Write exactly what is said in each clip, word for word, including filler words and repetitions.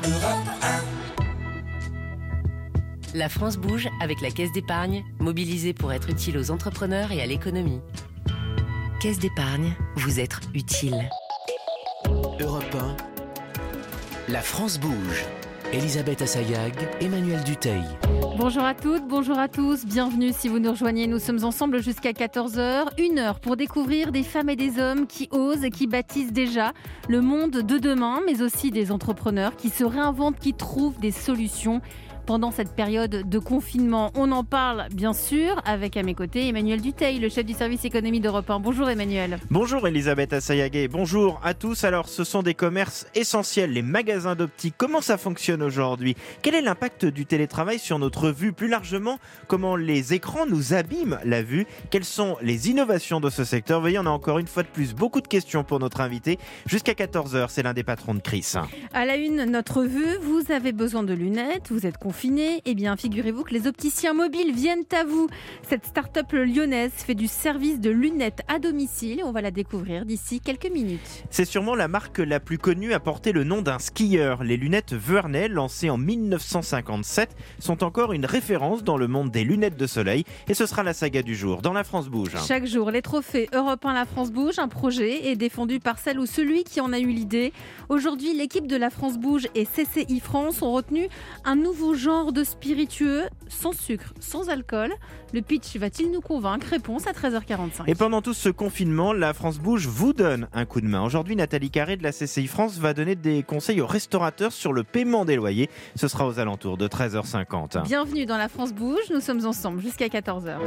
La France bouge avec la Caisse d'épargne, mobilisée pour être utile aux entrepreneurs et à l'économie. Caisse d'épargne, vous être utile. Europe un, la France bouge. Elisabeth Assayag, Emmanuel Dutheil. Bonjour à toutes, bonjour à tous, bienvenue si vous nous rejoignez. Nous sommes ensemble jusqu'à quatorze heures, une heure pour découvrir des femmes et des hommes qui osent et qui bâtissent déjà le monde de demain, mais aussi des entrepreneurs qui se réinventent, qui trouvent des solutions pendant cette période de confinement. On en parle bien sûr avec à mes côtés Emmanuel Dutheil, le chef du service économie d'Europe un. Bonjour Emmanuel. Bonjour Elisabeth Assayag, bonjour à tous. Alors ce sont des commerces essentiels, les magasins d'optique. Comment ça fonctionne aujourd'hui ? Quel est l'impact du télétravail sur notre vue ? Plus largement, comment les écrans nous abîment la vue ? Quelles sont les innovations de ce secteur ? Vous voyez, on a encore une fois de plus beaucoup de questions pour notre invité. Jusqu'à quatorze heures, c'est l'un des patrons de Chris. À la une, notre vue, vous avez besoin de lunettes, vous êtes confiné. Eh bien, figurez-vous que les opticiens mobiles viennent à vous. Cette start-up lyonnaise fait du service de lunettes à domicile. On va la découvrir d'ici quelques minutes. C'est sûrement la marque la plus connue à porter le nom d'un skieur. Les lunettes Vuarnet, lancées en mille neuf cent cinquante-sept, sont encore une référence dans le monde des lunettes de soleil. Et ce sera la saga du jour dans La France bouge. Chaque jour, les trophées Europe un La France bouge. Un projet est défendu par celle ou celui qui en a eu l'idée. Aujourd'hui, l'équipe de La France bouge et C C I France ont retenu un nouveau genre de spiritueux, sans sucre, sans alcool. Le pitch va-t-il nous convaincre ? Réponse à treize heures quarante-cinq. Et pendant tout ce confinement, la France bouge vous donne un coup de main. Aujourd'hui, Nathalie Carré de la C C I France va donner des conseils aux restaurateurs sur le paiement des loyers. Ce sera aux alentours de treize heures cinquante. Bienvenue dans La France bouge, nous sommes ensemble jusqu'à quatorze heures.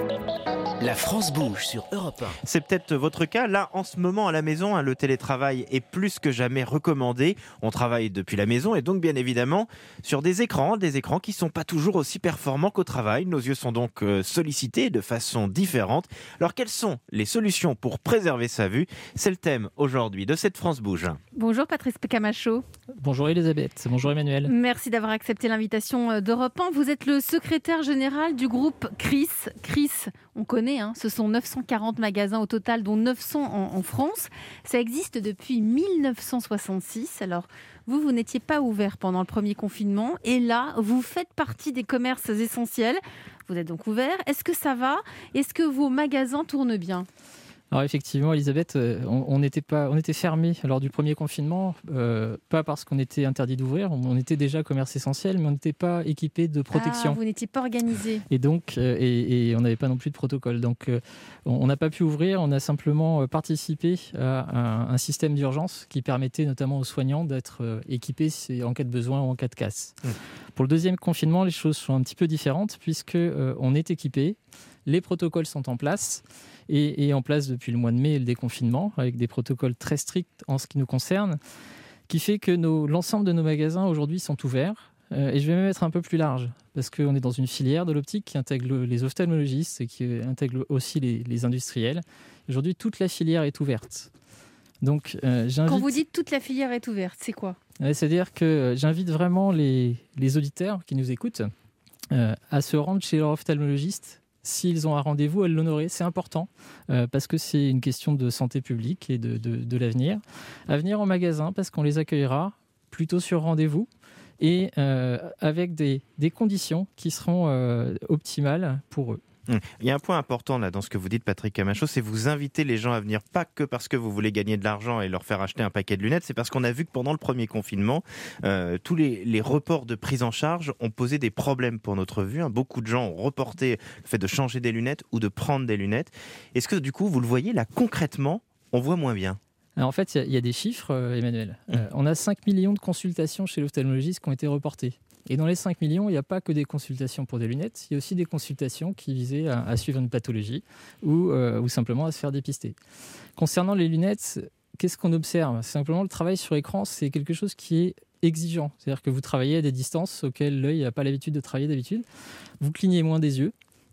La France bouge sur Europe un. C'est peut-être votre cas. Là, en ce moment, à la maison, hein, le télétravail est plus que jamais recommandé. On travaille depuis la maison et donc, bien évidemment, sur des écrans, des écrans qui sont pas toujours aussi performants qu'au travail. Nos yeux sont donc euh, sollicités de façon différente. Alors, quelles sont les solutions pour préserver sa vue ? C'est le thème aujourd'hui de cette France bouge. Bonjour Patrice Camacho. Bonjour Elisabeth, bonjour Emmanuel. Merci d'avoir accepté l'invitation d'Europe un. Vous êtes le secrétaire général du groupe Chris. Chris, on connaît, hein, ce sont neuf cent quarante magasins au total, dont neuf cents en, en France. Ça existe depuis mille neuf cent soixante-six. Alors, vous, vous n'étiez pas ouvert pendant le premier confinement. Et là, vous faites partie des commerces essentiels. Vous êtes donc ouvert. Est-ce que ça va ? Est-ce que vos magasins tournent bien ? Alors effectivement, Elisabeth, on, on était pas, on était fermé lors du premier confinement, euh, pas parce qu'on était interdit d'ouvrir, on était déjà commerce essentiel, mais on n'était pas équipé de protection. Ah, vous n'étiez pas organisé. Et donc, euh, et, et on n'avait pas non plus de protocole. Donc, euh, on n'a pas pu ouvrir. On a simplement participé à un, un système d'urgence qui permettait notamment aux soignants d'être équipés en cas de besoin ou en cas de casse. Mmh. Pour le deuxième confinement, les choses sont un petit peu différentes puisque euh, on est équipé, les protocoles sont en place. Et, et en place depuis le mois de mai et le déconfinement, avec des protocoles très stricts en ce qui nous concerne, qui fait que nos, l'ensemble de nos magasins aujourd'hui sont ouverts. Euh, et je vais même être un peu plus large, parce qu'on est dans une filière de l'optique qui intègre les ophtalmologistes et qui intègre aussi les, les industriels. Aujourd'hui, toute la filière est ouverte. Donc, euh, j'invite... Quand vous dites toute la filière est ouverte, c'est quoi ? Ouais, c'est-à-dire que j'invite vraiment les, les auditeurs qui nous écoutent euh, à se rendre chez leur ophtalmologiste. S'ils ont un rendez-vous, à l'honorer, c'est important euh, parce que c'est une question de santé publique et de, de, de l'avenir. À venir en magasin parce qu'on les accueillera plutôt sur rendez-vous et euh, avec des, des conditions qui seront euh, optimales pour eux. Il y a un point important là dans ce que vous dites, Patrick Camacho, c'est vous inviter les gens à venir pas que parce que vous voulez gagner de l'argent et leur faire acheter un paquet de lunettes, c'est parce qu'on a vu que pendant le premier confinement, euh, tous les, les reports de prise en charge ont posé des problèmes pour notre vue. Hein. Beaucoup de gens ont reporté le fait de changer des lunettes ou de prendre des lunettes. Est-ce que du coup, vous le voyez là concrètement, on voit moins bien ? Alors en fait, il y, y a des chiffres, euh, Emmanuel. Mmh. Euh, on a cinq millions de consultations chez l'ophtalmologiste qui ont été reportées. Et dans les cinq millions, il n'y a pas que des consultations pour des lunettes, il y a aussi des consultations qui visaient à, à suivre une pathologie ou, euh, ou simplement à se faire dépister. Concernant les lunettes, qu'est-ce qu'on observe ? Simplement, le travail sur écran, c'est quelque chose qui est exigeant. C'est-à-dire que vous travaillez à des distances auxquelles l'œil n'a pas l'habitude de travailler d'habitude. Vous clignez moins des yeux.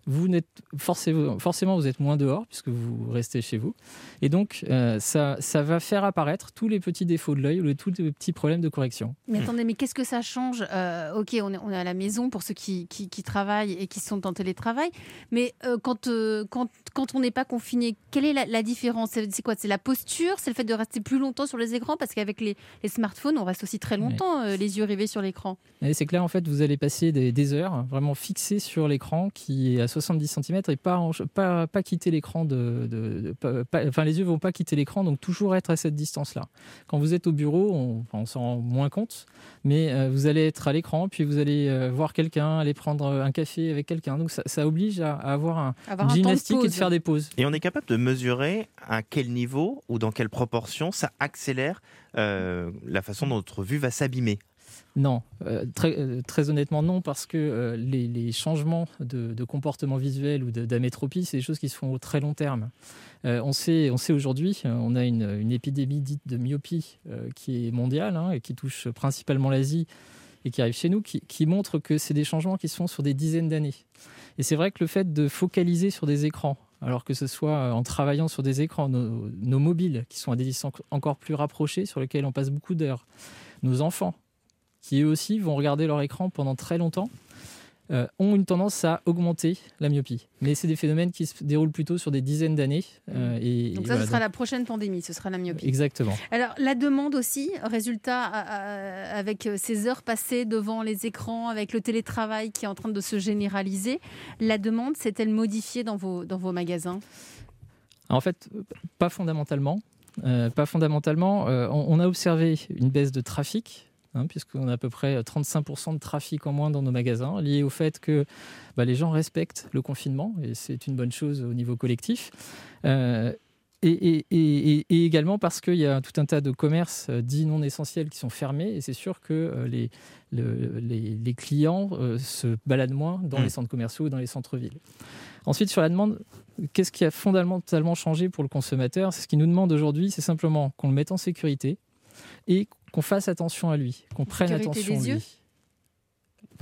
vous n'êtes forcément, forcément vous êtes moins dehors puisque vous restez chez vous. Et donc, euh, ça, ça va faire apparaître tous les petits défauts de l'œil ou les, tous les petits problèmes de correction. Mais attendez, mais qu'est-ce que ça change ? euh, Ok, on est, on est à la maison pour ceux qui, qui, qui travaillent et qui sont en télétravail. Mais euh, quand, euh, quand, quand on n'est pas confiné, quelle est la, la différence ? c'est, c'est quoi ? C'est la posture ? C'est le fait de rester plus longtemps sur les écrans ? Parce qu'avec les, les smartphones, on reste aussi très longtemps, oui. euh, les yeux rivés sur l'écran. Et c'est clair, en fait, vous allez passer des, des heures vraiment fixées sur l'écran qui est à soixante-dix centimètres et pas, en, pas, pas quitter l'écran. De, de, de pas, pas, enfin, les yeux ne vont pas quitter l'écran, donc toujours être à cette distance-là. Quand vous êtes au bureau, on, on s'en rend moins compte, mais euh, vous allez être à l'écran, puis vous allez euh, voir quelqu'un, aller prendre un café avec quelqu'un. Donc ça, ça oblige à, à avoir un avoir une un gymnastique temps de et de faire des pauses. Et on est capable de mesurer à quel niveau ou dans quelle proportion ça accélère euh, la façon dont notre vue va s'abîmer. Non, euh, très, euh, très honnêtement non, parce que euh, les, les changements de, de comportement visuel ou de, d'amétropie, c'est des choses qui se font au très long terme. Euh, on sait, on sait aujourd'hui, on a une, une épidémie dite de myopie euh, qui est mondiale hein, et qui touche principalement l'Asie et qui arrive chez nous, qui, qui montre que c'est des changements qui se font sur des dizaines d'années. Et c'est vrai que le fait de focaliser sur des écrans, alors que ce soit en travaillant sur des écrans, nos, nos mobiles, qui sont à des distances encore plus rapprochées, sur lesquels on passe beaucoup d'heures, nos enfants, qui eux aussi vont regarder leur écran pendant très longtemps, euh, ont une tendance à augmenter la myopie. Mais c'est des phénomènes qui se déroulent plutôt sur des dizaines d'années. Euh, et, donc et ça, voilà, ce sera donc... la prochaine pandémie, ce sera la myopie. Exactement. Alors, la demande aussi, résultat, euh, avec ces heures passées devant les écrans, avec le télétravail qui est en train de se généraliser, la demande s'est-elle modifiée dans vos, dans vos magasins ? En fait, pas fondamentalement. Euh, pas fondamentalement. Euh, on, on a observé une baisse de trafic, Hein, puisqu'on a à peu près trente-cinq pour cent de trafic en moins dans nos magasins, lié au fait que bah, les gens respectent le confinement, et c'est une bonne chose au niveau collectif. Euh, et, et, et, et également parce qu'il y a tout un tas de commerces euh, dits non essentiels qui sont fermés, et c'est sûr que euh, les, le, les, les clients euh, se baladent moins dans mmh. les centres commerciaux ou dans les centres-villes. Ensuite, sur la demande, qu'est-ce qui a fondamentalement changé pour le consommateur ? C'est ce qu'il nous demande aujourd'hui, c'est simplement qu'on le mette en sécurité et qu'on fasse attention à lui, qu'on prenne sécurité attention à des lui. Yeux Pardon ?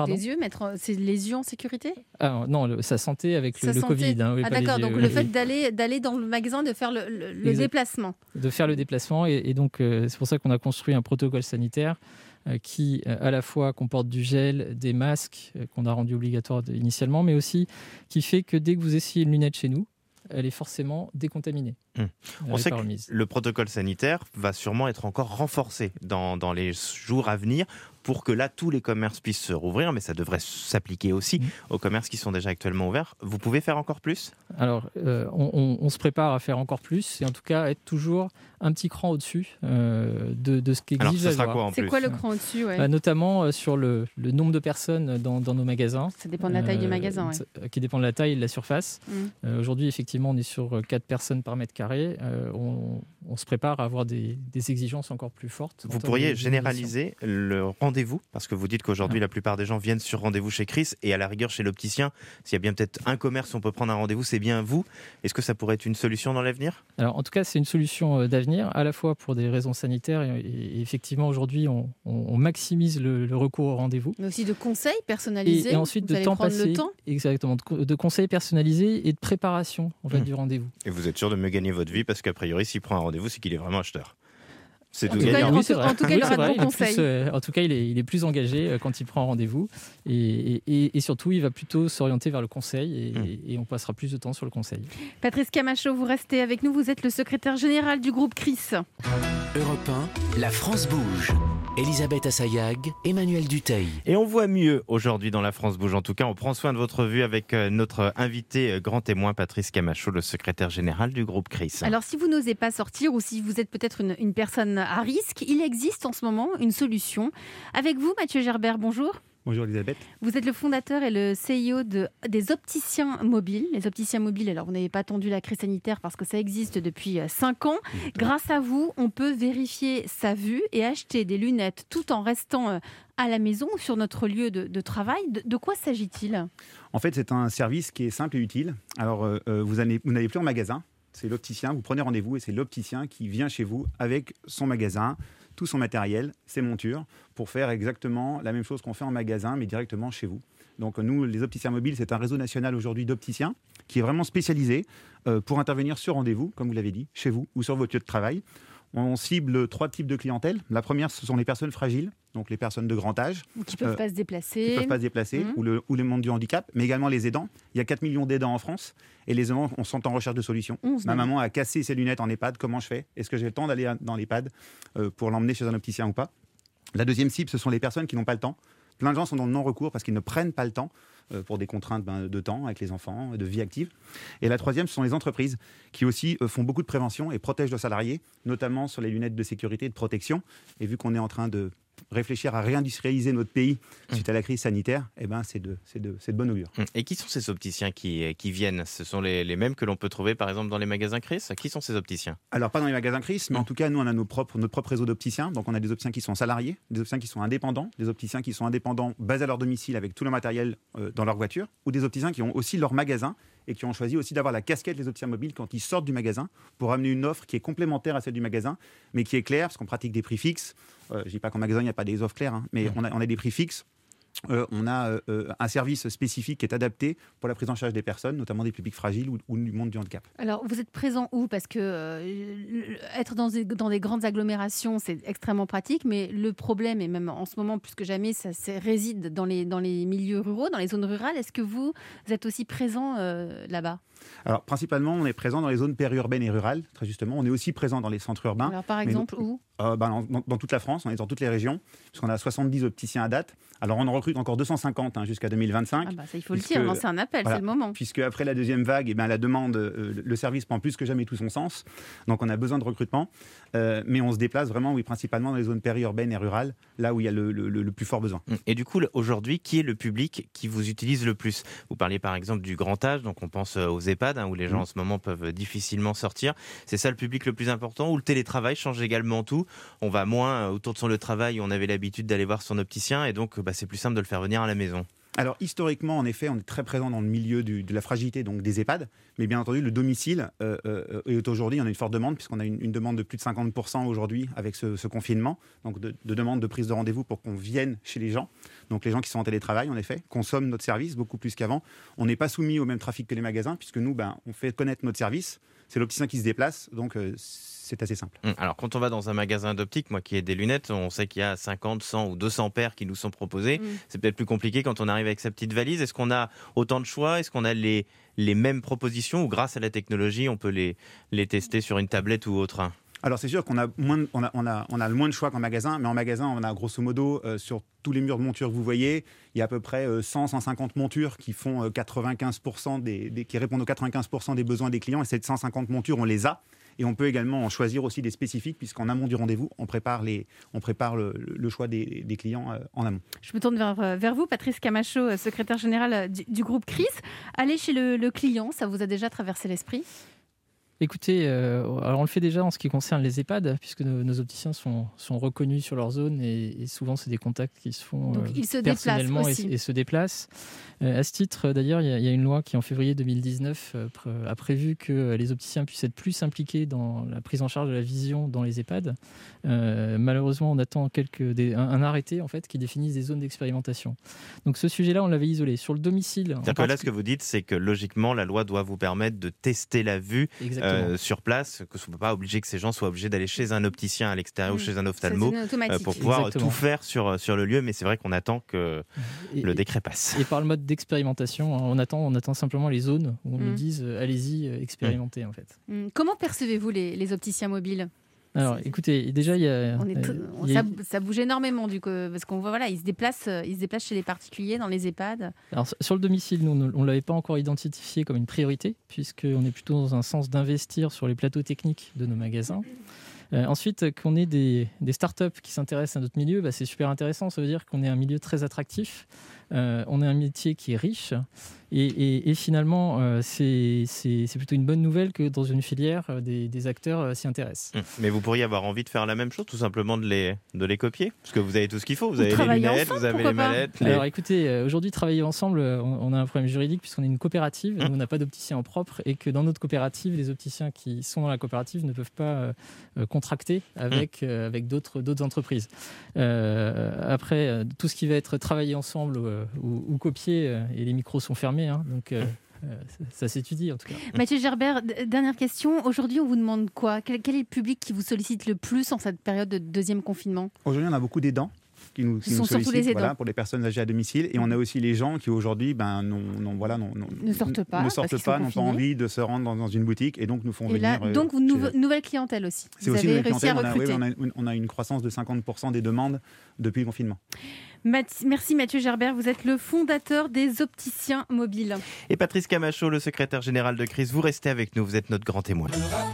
Les yeux, mettre, c'est les yeux en sécurité ? Ah, non, le, sa santé avec le, sa le santé. Covid. Hein, oui, ah pas d'accord, les yeux, donc oui, le oui. fait d'aller, d'aller dans le magasin, de faire le, le, le déplacement. De faire le déplacement, et, et donc euh, c'est pour ça qu'on a construit un protocole sanitaire euh, qui euh, à la fois comporte du gel, des masques euh, qu'on a rendus obligatoires de, initialement, mais aussi qui fait que dès que vous essayez une lunette chez nous, elle est forcément décontaminée. Mmh. On sait que le protocole sanitaire va sûrement être encore renforcé dans, dans les jours à venir pour que là, tous les commerces puissent se rouvrir, mais ça devrait s'appliquer aussi mmh. aux commerces qui sont déjà actuellement ouverts. Vous pouvez faire encore plus ? Alors, euh, on, on, on se prépare à faire encore plus, et en tout cas, être toujours un petit cran au-dessus euh, de, de ce qui exige la loi. Quoi, en C'est plus quoi le cran au-dessus ouais. euh, Notamment euh, sur le, le nombre de personnes dans, dans nos magasins. Ça dépend de la taille euh, du magasin. Ouais. Qui dépend de la taille et de la surface. Mmh. Euh, aujourd'hui, effectivement, on est sur quatre personnes par mètre carré. Euh, on, on se prépare à avoir des, des exigences encore plus fortes. Vous pourriez généraliser le rendez-vous, parce que vous dites qu'aujourd'hui, ah. la plupart des gens viennent sur rendez-vous chez Chris, et à la rigueur chez l'opticien. S'il y a bien peut-être un commerce où on peut prendre un rendez-vous, c'est bien vous. Est-ce que ça pourrait être une solution dans l'avenir ? Alors, en tout cas, c'est une solution d'avenir, à la fois pour des raisons sanitaires, et, et effectivement, aujourd'hui, on, on, on maximise le, le recours au rendez-vous. Mais aussi de conseils personnalisés. Et, et ensuite, vous de temps passé, le temps. Exactement, de, de conseils personnalisés et de préparation en fait, mmh. du rendez-vous. Et vous êtes sûr de mieux gagner votre vie, parce qu'a priori, s'il prend un rendez-vous, c'est qu'il est vraiment acheteur. C'est en, tout cas, oui, en, tout, en tout cas, il oui, aura de bons conseils. Plus, euh, en tout cas, il est, il est plus engagé euh, quand il prend un rendez-vous. Et, et, et surtout, il va plutôt s'orienter vers le conseil et, mmh. et, et on passera plus de temps sur le conseil. Patrice Camacho, vous restez avec nous. Vous êtes le secrétaire général du groupe Chris. Europe un, la France bouge. Elisabeth Assayag, Emmanuel Dutheil. Et on voit mieux aujourd'hui dans La France bouge. En tout cas, on prend soin de votre vue avec notre invité grand témoin, Patrice Camacho, le secrétaire général du groupe Chris. Alors, si vous n'osez pas sortir ou si vous êtes peut-être une, une personne à risque, il existe en ce moment une solution. Avec vous, Mathieu Gerbert, bonjour. Bonjour Elisabeth. Vous êtes le fondateur et le C E O de, des opticiens mobiles. Les opticiens mobiles, alors vous n'avez pas attendu la crise sanitaire parce que ça existe depuis cinq ans. Grâce à vous, on peut vérifier sa vue et acheter des lunettes tout en restant à la maison ou sur notre lieu de, de travail. De, de quoi s'agit-il ? En fait, c'est un service qui est simple et utile. Alors, euh, vous, allez, vous n'allez plus en magasin. C'est l'opticien, vous prenez rendez-vous et c'est l'opticien qui vient chez vous avec son magasin, tout son matériel, ses montures, pour faire exactement la même chose qu'on fait en magasin, mais directement chez vous. Donc nous, les opticiens mobiles, c'est un réseau national aujourd'hui d'opticiens qui est vraiment spécialisé euh, pour intervenir sur rendez-vous, comme vous l'avez dit, chez vous ou sur votre lieu de travail. On cible trois types de clientèle. La première, ce sont les personnes fragiles, donc les personnes de grand âge. Qui ne peuvent euh, pas se déplacer. Qui ne peuvent pas se déplacer, mmh. ou, le, ou les membres du handicap, mais également les aidants. Il y a quatre millions d'aidants en France, et les aidants on sont en recherche de solutions. Mmh, Ma maman a cassé ses lunettes en EHPAD, comment je fais ? Est-ce que j'ai le temps d'aller dans l'EHPAD euh, pour l'emmener chez un opticien ou pas ? La deuxième cible, ce sont les personnes qui n'ont pas le temps. Plein de gens sont dans le non-recours parce qu'ils ne prennent pas le temps euh, pour des contraintes ben, de temps avec les enfants, de vie active. Et la troisième, ce sont les entreprises qui aussi euh, font beaucoup de prévention et protègent leurs salariés, notamment sur les lunettes de sécurité et de protection. Et vu qu'on est en train de réfléchir à réindustrialiser notre pays suite à la crise sanitaire, eh ben c'est de, c'est de, c'est de bon augure. Et qui sont ces opticiens qui, qui viennent ? Ce sont les, les mêmes que l'on peut trouver par exemple dans les magasins Chris ? Qui sont ces opticiens ? Alors pas dans les magasins Chris, mais en tout cas nous on a nos propres, notre propre réseau d'opticiens. Donc on a des opticiens qui sont salariés, des opticiens qui sont indépendants, des opticiens qui sont indépendants basés à leur domicile avec tout le matériel euh, dans leur voiture, ou des opticiens qui ont aussi leur magasin et qui ont choisi aussi d'avoir la casquette des opticiens mobiles quand ils sortent du magasin pour amener une offre qui est complémentaire à celle du magasin, mais qui est claire, parce qu'on pratique des prix fixes. Euh, je ne dis pas qu'en magasin, il n'y a pas des offres claires, hein, mais mmh. on, a, on a des prix fixes. Euh, on a euh, un service spécifique qui est adapté pour la prise en charge des personnes, notamment des publics fragiles ou, ou du monde du handicap. Alors, vous êtes présent où ? Parce que euh, être dans des, dans des grandes agglomérations, c'est extrêmement pratique, mais le problème, et même en ce moment plus que jamais, ça, ça réside dans les, dans les milieux ruraux, dans les zones rurales. Est-ce que vous, vous êtes aussi présent euh, là-bas ? Alors, principalement, on est présent dans les zones périurbaines et rurales, très justement. On est aussi présent dans les centres urbains. Alors, par exemple, nous, où euh, ben, dans, dans toute la France, on est dans toutes les régions, puisqu'on a soixante-dix opticiens à date. Alors, on en recrute encore deux cent cinquante hein, jusqu'à deux mille vingt-cinq. Ah bah, ça, il faut puisque, le dire, lancer un appel, voilà, c'est le moment. Puisque après la deuxième vague, eh ben, la demande, euh, le service prend plus que jamais tout son sens. Donc, on a besoin de recrutement. Euh, mais on se déplace vraiment, oui, principalement dans les zones périurbaines et rurales, là où il y a le, le, le plus fort besoin. Et du coup, aujourd'hui, qui est le public qui vous utilise le plus ? Vous parliez par exemple du grand âge, donc on pense aux EHPAD, hein, où les gens mmh. en ce moment peuvent difficilement sortir. C'est ça le public le plus important, où le télétravail change également tout. On va moins autour de son lieu de travail où on avait l'habitude d'aller voir son opticien, et donc bah, c'est plus simple de le faire venir à la maison. Alors, historiquement, en effet, on est très présent dans le milieu du, de la fragilité, donc des EHPAD. Mais bien entendu, le domicile euh, euh, est aujourd'hui, on a une forte demande, puisqu'on a une, une demande de plus de cinquante pour cent aujourd'hui avec ce, ce confinement. Donc, de, de demande de prise de rendez-vous pour qu'on vienne chez les gens. Donc, les gens qui sont en télétravail, en effet, consomment notre service beaucoup plus qu'avant. On n'est pas soumis au même trafic que les magasins, puisque nous, ben, on fait connaître notre service. C'est l'opticien qui se déplace, donc euh, c'est assez simple. Alors, quand on va dans un magasin d'optique, moi qui ai des lunettes, on sait qu'il y a cinquante, cent ou deux cents paires qui nous sont proposées. Mmh. C'est peut-être plus compliqué quand on arrive avec sa petite valise. Est-ce qu'on a autant de choix ? Est-ce qu'on a les, les mêmes propositions ou grâce à la technologie, on peut les, les tester sur une tablette ou autre ? Alors c'est sûr qu'on a, moins, on a, on a, on a le moins de choix qu'en magasin, mais en magasin, on a grosso modo, euh, sur tous les murs de monture que vous voyez, il y a à peu près euh, cent à cent cinquante montures qui, font, euh, quatre-vingt-quinze pour cent des, des, qui répondent aux quatre-vingt-quinze pour cent des besoins des clients, et ces cent cinquante montures, on les a. Et on peut également en choisir aussi des spécifiques, puisqu'en amont du rendez-vous, on prépare, les, on prépare le, le choix des, des clients euh, en amont. Je me tourne vers, vers vous, Patrice Camacho, secrétaire général du, du groupe Chris. Aller chez le, le client, ça vous a déjà traversé l'esprit ? Écoutez, euh, alors on le fait déjà en ce qui concerne les EHPAD, puisque nos, nos opticiens sont, sont reconnus sur leur zone et, et souvent c'est des contacts qui se font Donc, euh, ils se personnellement et, et se déplacent. Euh, à ce titre, d'ailleurs, il y, y a une loi qui en février deux mille dix-neuf euh, a prévu que les opticiens puissent être plus impliqués dans la prise en charge de la vision dans les EHPAD. Euh, malheureusement, on attend quelques, des, un, un arrêté en fait, qui définisse des zones d'expérimentation. Donc ce sujet-là, on l'avait isolé. Sur le domicile... C'est-à-dire que là, ce que vous dites, c'est que logiquement, la loi doit vous permettre de tester la vue euh, sur place, que ce ne soit pas obligé que ces gens soient obligés d'aller chez un opticien à l'extérieur mmh. ou chez un ophtalmo euh, pour pouvoir Exactement. tout faire sur, sur le lieu. Mais c'est vrai qu'on attend que et, le décret passe. Et par le mode d'expérimentation, on attend, on attend simplement les zones où on mmh. nous dise euh, allez-y, euh, expérimentez mmh. en fait. Mmh. Comment percevez-vous les, les opticiens mobiles ? Alors, écoutez, déjà, il y a, on est t- euh, on, y a... Ça, ça bouge énormément du coup, parce qu'on voit, voilà, ils se déplacent, ils se déplacent chez les particuliers, dans les EHPAD. Alors, sur le domicile, nous, on ne l'avait pas encore identifié comme une priorité, puisqu'on est plutôt dans un sens d'investir sur les plateaux techniques de nos magasins. Euh, ensuite, qu'on ait des, des startups qui s'intéressent à notre milieu, bah, c'est super intéressant. Ça veut dire qu'on est un milieu très attractif. Euh, on est un métier qui est riche. Et, et, et finalement, euh, c'est, c'est, c'est plutôt une bonne nouvelle que dans une filière, euh, des, des acteurs euh, s'y intéressent. Mais vous pourriez avoir envie de faire la même chose, tout simplement de les, de les copier ? Parce que vous avez tout ce qu'il faut. Vous, vous avez les lunettes, ensemble, vous avez les mallettes. Les... Alors écoutez, euh, aujourd'hui, travailler ensemble, euh, on, on a un problème juridique puisqu'on est une coopérative. Mmh. Nous, on n'a pas d'opticiens en propre et que dans notre coopérative, les opticiens qui sont dans la coopérative ne peuvent pas euh, contracter avec, mmh. euh, avec d'autres, d'autres entreprises. Euh, après, euh, tout ce qui va être travaillé ensemble euh, ou, ou copier, euh, et les micros sont fermés, hein, donc euh, euh, ça, ça s'étudie en tout cas. Mathieu Gerbert, d- dernière question. Aujourd'hui, on vous demande quoi ? quel, quel est le public qui vous sollicite le plus en cette période de deuxième confinement ? Aujourd'hui, on a beaucoup d'aidants qui nous, qui Ce nous sont surtout sollicitent, les aidants. voilà, pour les personnes âgées à domicile. Et on a aussi les gens qui aujourd'hui ben, n'ont, n'ont- voilà, n'ont- n'ont- Ne sortent pas, ne parce sortent qu'ils pas, sont n'ont pas confinés. envie de se rendre dans, dans une boutique et donc nous font Et venir. là, euh, donc, chez nouveau- eux. nouvelle clientèle aussi. C'est Vous aussi avez une réussi à clientèle. On a, oui, recruter. on, a une, on a une croissance de cinquante pour cent des demandes depuis le confinement. Math- Merci Mathieu Gerbert, vous êtes le fondateur des Opticiens Mobiles. Et Patrice Camacho, le secrétaire général de Cris, vous restez avec nous, vous êtes notre grand témoin.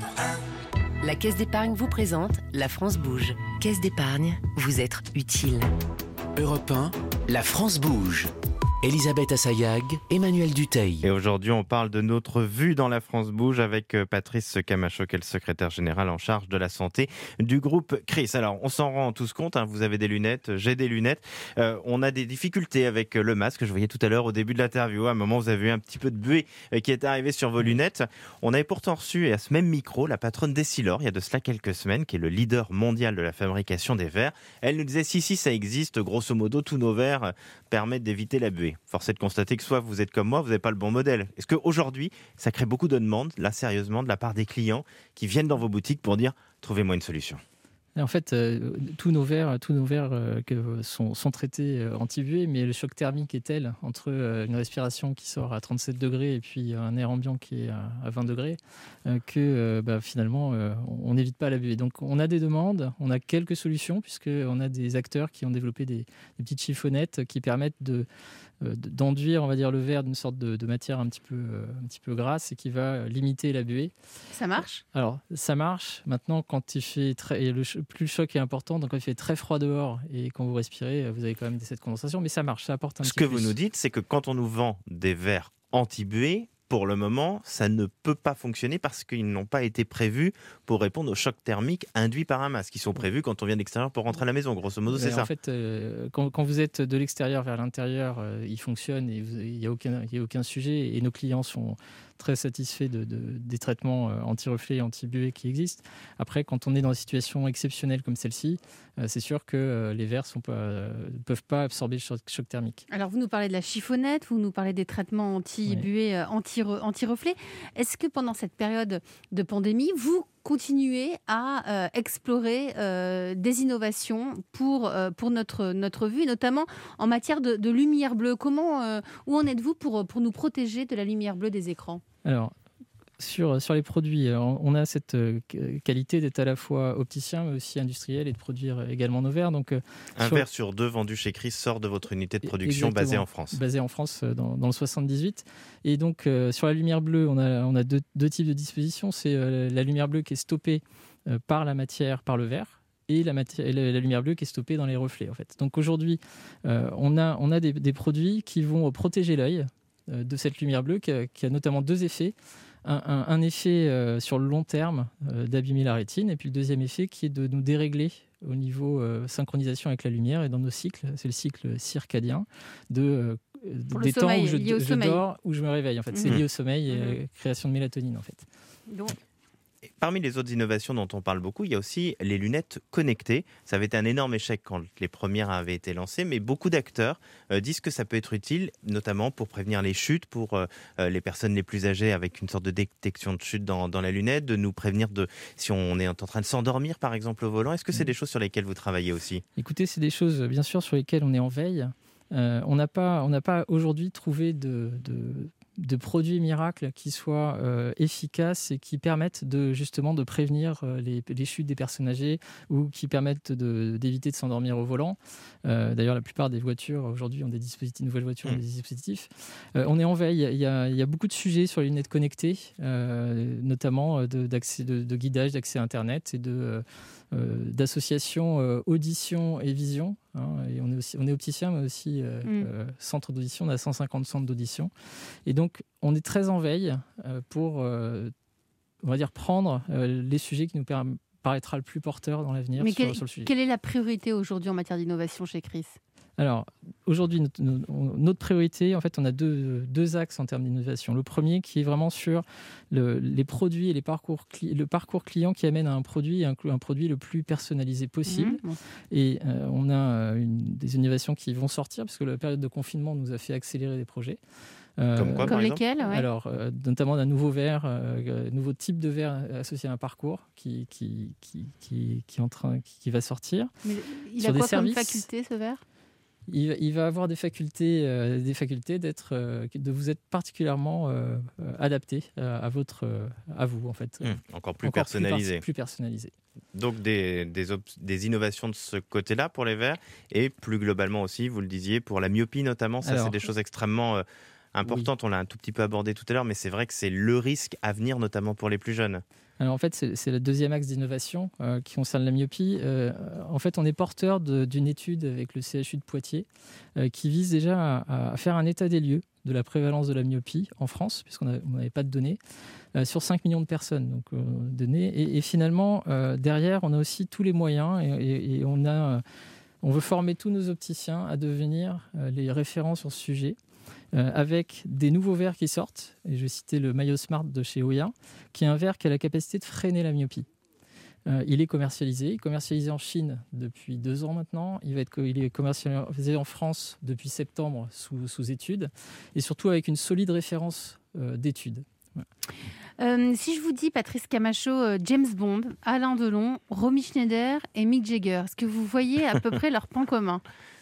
La Caisse d'épargne vous présente La France bouge. Caisse d'épargne, vous être utile. Europe un, la France bouge. Elisabeth Assayag, Emmanuel Dutheil. Et aujourd'hui, on parle de notre vue dans la France bouge avec Patrice Camacho, qui est le secrétaire général en charge de la santé du groupe Cris. Alors, on s'en rend tous compte, hein, vous avez des lunettes, j'ai des lunettes. Euh, on a des difficultés avec le masque. Je voyais tout à l'heure au début de l'interview, à un moment, vous avez eu un petit peu de buée qui est arrivée sur vos lunettes. On avait pourtant reçu, et à ce même micro, la patronne d'Essilor, il y a de cela quelques semaines, qui est le leader mondial de la fabrication des verres. Elle nous disait, si, si, ça existe, grosso modo, tous nos verres permettent d'éviter la buée. Force est de constater que soit vous êtes comme moi, vous n'avez pas le bon modèle. Est-ce qu'aujourd'hui, ça crée beaucoup de demandes, là sérieusement, de la part des clients qui viennent dans vos boutiques pour dire « trouvez-moi une solution ». Et en fait, euh, tous nos verres, tous nos verres euh, que sont, sont traités euh, anti-buée, mais le choc thermique est tel entre euh, une respiration qui sort à trente-sept degrés et puis un air ambiant qui est à, à vingt degrés euh, que euh, bah, finalement, euh, on n'évite pas la buée. Donc, on a des demandes, on a quelques solutions puisqu'on a des acteurs qui ont développé des, des petites chiffonnettes qui permettent de euh, d'enduire, on va dire, le verre d'une sorte de, de matière un petit peu, euh, un petit peu grasse et qui va limiter la buée. Ça marche ? Alors, ça marche. Maintenant, quand il fait très, et le, plus le choc est important, donc quand il fait très froid dehors et quand vous respirez, vous avez quand même cette condensation, mais ça marche, ça apporte un Ce petit que plus. vous nous dites, c'est que quand on nous vend des verres anti-buée, pour le moment, ça ne peut pas fonctionner parce qu'ils n'ont pas été prévus pour répondre au choc thermique induit par un masque. Ils sont prévus quand on vient de l'extérieur pour rentrer à la maison, grosso modo, c'est en ça. En fait, euh, quand, quand vous êtes de l'extérieur vers l'intérieur, euh, il fonctionne et il n'y a aucun, il y a aucun sujet et nos clients sont très satisfaits de, de, des traitements euh, anti-reflets et anti-buée qui existent. Après, quand on est dans une situation exceptionnelle comme celle-ci, euh, c'est sûr que euh, les verres ne euh, peuvent pas absorber le choc, choc thermique. Alors, vous nous parlez de la chiffonnette, vous nous parlez des traitements anti-buée, euh, anti- anti-reflets. Est-ce que pendant cette période de pandémie, vous continuez à euh, explorer euh, des innovations pour, euh, pour notre, notre vue, notamment en matière de, de lumière bleue. Comment, euh, où en êtes-vous pour, pour nous protéger de la lumière bleue des écrans ? Alors, sur, sur les produits, on a cette qualité d'être à la fois opticien, mais aussi industriel et de produire également nos verres. Donc, un sur... verre sur deux vendu chez Cris sort de votre unité de production Exactement. basée en France. Basée en France, dans, dans le soixante-dix-huit. Et donc, euh, sur la lumière bleue, on a, on a deux, deux types de dispositions. C'est euh, la lumière bleue qui est stoppée euh, par la matière, par le verre, et la, matière, et la, la lumière bleue qui est stoppée dans les reflets. En fait. Donc aujourd'hui, euh, on a, on a des, des produits qui vont protéger l'œil euh, de cette lumière bleue, qui a, qui a notamment deux effets. Un, un, un effet euh, sur le long terme euh, d'abîmer la rétine, et puis le deuxième effet qui est de nous dérégler au niveau euh, synchronisation avec la lumière et dans nos cycles, c'est le cycle circadien de, euh, des temps sommeil, où je, lié au je sommeil. dors, où je me réveille. En fait, mmh. c'est lié au sommeil et mmh. euh, création de mélatonine en fait. Donc. Parmi les autres innovations dont on parle beaucoup, il y a aussi les lunettes connectées. Ça avait été un énorme échec quand les premières avaient été lancées, mais beaucoup d'acteurs euh, disent que ça peut être utile, notamment pour prévenir les chutes, pour euh, les personnes les plus âgées avec une sorte de détection de chute dans, dans la lunette, de nous prévenir de si on est en train de s'endormir, par exemple, au volant. Est-ce que c'est des choses sur lesquelles vous travaillez aussi ? Écoutez, c'est des choses, bien sûr, sur lesquelles on est en veille. Euh, on n'a pas, on n'a pas aujourd'hui trouvé de... de... de produits miracles qui soient euh, efficaces et qui permettent de, justement de prévenir euh, les, les chutes des personnes âgées ou qui permettent de, d'éviter de s'endormir au volant. Euh, d'ailleurs, la plupart des voitures aujourd'hui ont des dispositifs, de nouvelles voitures ont des dispositifs. Euh, on est en veille. Il y, a, il y a beaucoup de sujets sur les lunettes connectées, euh, notamment de, d'accès, de, de guidage, d'accès à Internet et de, euh, d'association euh, audition et vision. Hein, et on est aussi, on est opticien, mais aussi euh, mm. euh, centre d'audition. On a cent cinquante centres d'audition. Et donc, on est très en veille euh, pour, euh, on va dire, prendre euh, les sujets qui nous permettent paraîtra le plus porteur dans l'avenir Mais sur, quelle, sur le sujet. Quelle est la priorité aujourd'hui en matière d'innovation chez Cris ? Alors, aujourd'hui, notre, notre priorité, en fait, on a deux, deux axes en termes d'innovation. Le premier qui est vraiment sur le, les produits et les parcours, le parcours client qui amène à un produit, un, un produit le plus personnalisé possible. Mmh. Et euh, on a une, des innovations qui vont sortir, parce que la période de confinement nous a fait accélérer des projets. Euh, Comme quoi, Comme lesquels ouais. Alors, euh, notamment d'un nouveau verre, euh, nouveau type de verre associé à un parcours qui, qui, qui, qui, qui, est en train, qui, qui va sortir. Mais il Sur a des quoi services, comme faculté, ce verre ? il, il va avoir des facultés, euh, des facultés d'être, euh, de vous être particulièrement euh, adapté à, à, votre, à vous, en fait. Mmh, encore plus encore personnalisé. Plus, plus personnalisé. Donc des, des, op- des innovations de ce côté-là pour les verres, et plus globalement aussi, vous le disiez, pour la myopie notamment, ça Alors, c'est des choses extrêmement... Euh, importante, oui. On l'a un tout petit peu abordé tout à l'heure, mais c'est vrai que c'est le risque à venir, notamment pour les plus jeunes. Alors en fait, c'est, c'est le deuxième axe d'innovation euh, qui concerne la myopie. Euh, en fait, on est porteur de, d'une étude avec le C H U de Poitiers euh, qui vise déjà à, à faire un état des lieux de la prévalence de la myopie en France, puisqu'on n'avait pas de données, euh, sur cinq millions de personnes. Donc, euh, données. Et, et finalement, euh, derrière, on a aussi tous les moyens et, et, et on, a, on veut former tous nos opticiens à devenir euh, les référents sur ce sujet. Euh, avec des nouveaux verres qui sortent, et je vais citer le Mayo Smart de chez Oya, qui est un verre qui a la capacité de freiner la myopie. Euh, il est commercialisé, il est commercialisé en Chine depuis deux ans maintenant, il, va être, il est commercialisé en France depuis septembre sous, sous étude, et surtout avec une solide référence euh, d'études. Ouais. Euh, si je vous dis, Patrice Camacho, euh, James Bond, Alain Delon, Romy Schneider et Mick Jagger, est-ce que vous voyez à peu près leurs points communs ?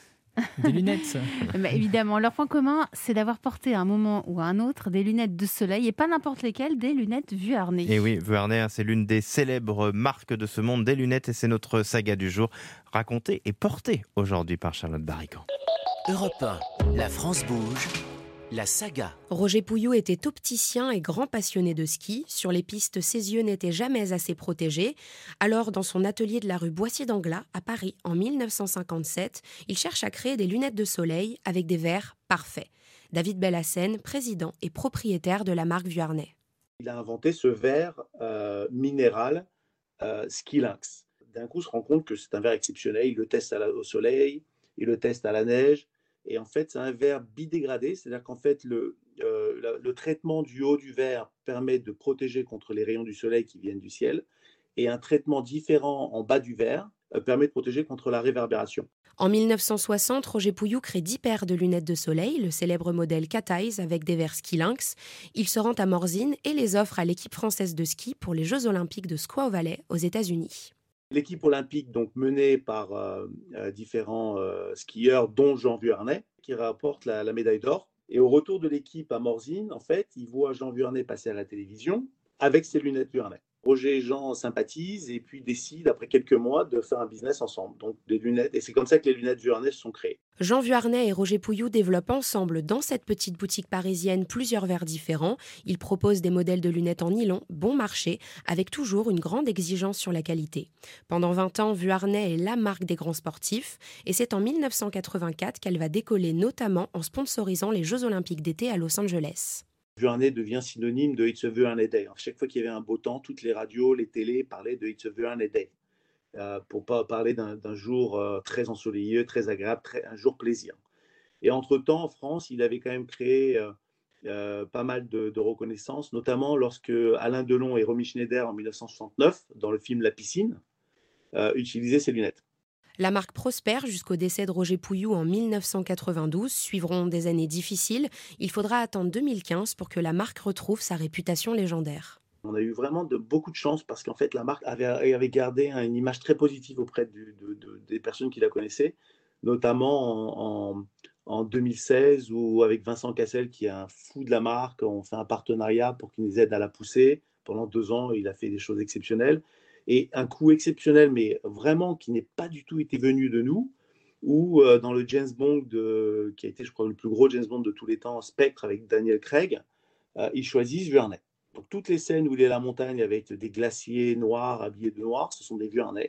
Des lunettes. Bah, évidemment, leur point commun, c'est d'avoir porté à un moment ou à un autre des lunettes de soleil, et pas n'importe lesquelles, des lunettes Vuarnet. Et oui, Vuarnet, c'est l'une des célèbres marques de ce monde des lunettes, et c'est notre saga du jour, racontée et portée aujourd'hui par Charlotte Barrican. Europe un, la France bouge. La saga. Roger Pouillou était opticien et grand passionné de ski. Sur les pistes, ses yeux n'étaient jamais assez protégés. Alors, dans son atelier de la rue Boissier-d'Anglas, à Paris, en dix-neuf cent cinquante-sept, il cherche à créer des lunettes de soleil avec des verres parfaits. David Bellassène, président et propriétaire de la marque Vuarnet. Il a inventé ce verre euh, minéral euh, Ski Lynx. D'un coup, on se rend compte que c'est un verre exceptionnel. Il le teste à la, au soleil, il le teste à la neige. Et en fait, c'est un verre bidégradé, c'est-à-dire qu'en fait, le, euh, le, le traitement du haut du verre permet de protéger contre les rayons du soleil qui viennent du ciel, et un traitement différent en bas du verre euh, permet de protéger contre la réverbération. En dix-neuf cent soixante, Roger Pouillou crée dix paires de lunettes de soleil, le célèbre modèle Cat Eyes avec des verres Ski Lynx. Il se rend à Morzine et les offre à l'équipe française de ski pour les Jeux Olympiques de Squaw Valley aux États-Unis. L'équipe olympique, donc menée par euh, euh, différents euh, skieurs, dont Jean Vuarnet, qui rapporte la, la médaille d'or. Et au retour de l'équipe à Morzine, en fait, il voit Jean Vuarnet passer à la télévision avec ses lunettes Vuarnet. Roger et Jean sympathisent et puis décident, après quelques mois, de faire un business ensemble. Donc, des lunettes, et c'est comme ça que les lunettes Vuarnet se sont créées. Jean Vuarnet et Roger Pouillou développent ensemble, dans cette petite boutique parisienne, plusieurs verres différents. Ils proposent des modèles de lunettes en nylon, bon marché, avec toujours une grande exigence sur la qualité. Pendant vingt ans, Vuarnet est la marque des grands sportifs, et c'est en dix-neuf cent quatre-vingt-quatre qu'elle va décoller, notamment en sponsorisant les Jeux Olympiques d'été à Los Angeles. Vuarnet devient synonyme de It's a Vuarnet Day. À chaque fois qu'il y avait un beau temps, toutes les radios, les télés parlaient de It's a Vuarnet Day. Euh, pour pas parler d'un, d'un jour euh, très ensoleillé, très agréable, très, un jour plaisir. Et entre-temps, en France, il avait quand même créé euh, euh, pas mal de, de reconnaissance, notamment lorsque Alain Delon et Romy Schneider, en dix-neuf cent soixante-neuf, dans le film La Piscine, euh, utilisaient ces lunettes. La marque prospère jusqu'au décès de Roger Pouillou en dix-neuf cent quatre-vingt-douze. Suivront des années difficiles. Il faudra attendre deux mille quinze pour que la marque retrouve sa réputation légendaire. On a eu vraiment de, beaucoup de chance parce qu'en fait, la marque avait, avait gardé une image très positive auprès du, de, de, des personnes qui la connaissaient, notamment en, en, en deux mille seize où, avec Vincent Cassel, qui est un fou de la marque, on fait un partenariat pour qu'il nous aide à la pousser. Pendant deux ans, il a fait des choses exceptionnelles. Et un coup exceptionnel, mais vraiment qui n'est pas du tout été venu de nous, où euh, dans le James Bond, de, qui a été, je crois, le plus gros James Bond de tous les temps, Spectre, avec Daniel Craig, euh, ils choisissent Vuarnet. Donc toutes les scènes où il est à la montagne avec des glaciers noirs, habillés de noir, ce sont des Vuarnet.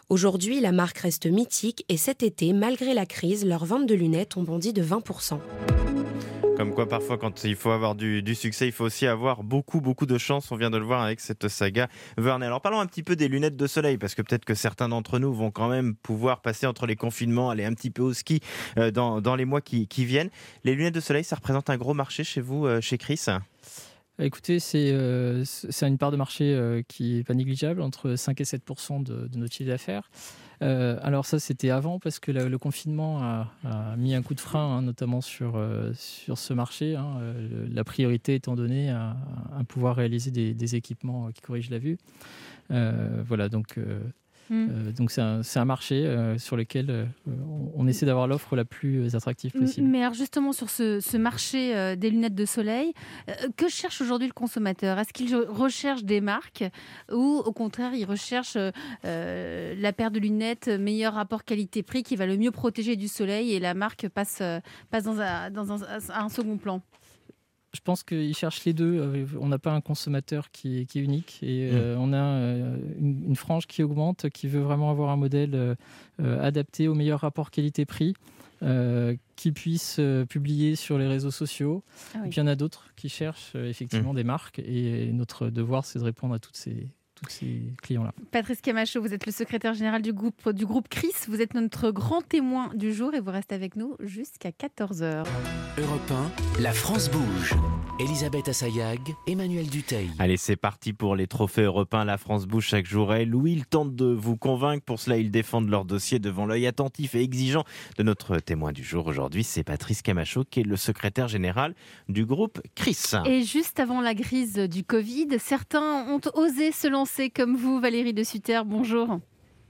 Aujourd'hui, la marque reste mythique et cet été, malgré la crise, leurs ventes de lunettes ont bondi de vingt pour cent. Comme quoi, parfois, quand il faut avoir du, du succès, il faut aussi avoir beaucoup, beaucoup de chance. On vient de le voir avec cette saga Verney. Alors, parlons un petit peu des lunettes de soleil, parce que peut-être que certains d'entre nous vont quand même pouvoir passer entre les confinements, aller un petit peu au ski euh, dans, dans les mois qui, qui viennent. Les lunettes de soleil, ça représente un gros marché chez vous, euh, chez Chris ? Écoutez, c'est, euh, c'est une part de marché euh, qui n'est pas négligeable, entre cinq et sept pour cent de, de notre chiffre d'affaires. Euh, alors ça, c'était avant, parce que la, le confinement a, a mis un coup de frein, hein, notamment sur, euh, sur ce marché. Hein, euh, la priorité étant donnée à, à pouvoir réaliser des, des équipements qui corrigent la vue. Euh, voilà, donc... Euh, Mmh. Euh, donc c'est un, c'est un marché euh, sur lequel euh, on, on essaie d'avoir l'offre la plus attractive possible. Mais alors justement sur ce, ce marché euh, des lunettes de soleil, euh, que cherche aujourd'hui le consommateur ? Est-ce qu'il recherche des marques ou au contraire il recherche euh, la paire de lunettes meilleur rapport qualité-prix qui va le mieux protéger du soleil et la marque passe, passe dans, un, dans un, un second plan ? Je pense qu'ils cherchent les deux. On n'a pas un consommateur qui est, qui est unique et euh, on a euh, une, une frange qui augmente, qui veut vraiment avoir un modèle euh, adapté au meilleur rapport qualité-prix, euh, qui puisse euh, publier sur les réseaux sociaux. Ah oui. Et puis il y en a d'autres qui cherchent euh, effectivement mmh. des marques et notre devoir, c'est de répondre à toutes ces... tous ces clients-là. Patrice Camacho, vous êtes le secrétaire général du groupe, du groupe Chris. Vous êtes notre grand témoin du jour et vous restez avec nous jusqu'à quatorze heures. Europe un, la France bouge. Elisabeth Assayag, Emmanuel Dutheil. Allez, c'est parti pour les trophées européens. La France bouge chaque jour. Et Louis, ils tentent de vous convaincre. Pour cela, ils défendent leur dossier devant l'œil attentif et exigeant de notre témoin du jour. Aujourd'hui, c'est Patrice Camacho qui est le secrétaire général du groupe Chris. Et juste avant la crise du Covid, certains ont osé se lancer comme vous, Valérie de Sutter. Bonjour.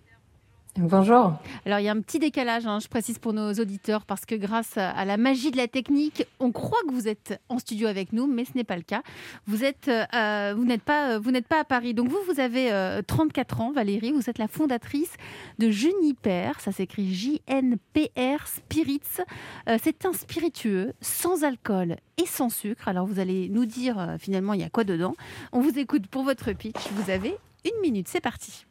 Bonjour. Alors, il y a un petit décalage, hein, je précise pour nos auditeurs, parce que grâce à la magie de la technique, on croit que vous êtes en studio avec nous, mais ce n'est pas le cas. Vous êtes, euh, vous n'êtes pas, vous n'êtes pas à Paris. Donc, vous, vous avez euh, trente-quatre ans, Valérie. Vous êtes la fondatrice de Juniper. Ça s'écrit J N P R Spirits. Euh, c'est un spiritueux sans alcool et sans sucre. Alors, vous allez nous dire euh, finalement, il y a quoi dedans. On vous écoute pour votre pitch. Vous avez une minute. C'est parti.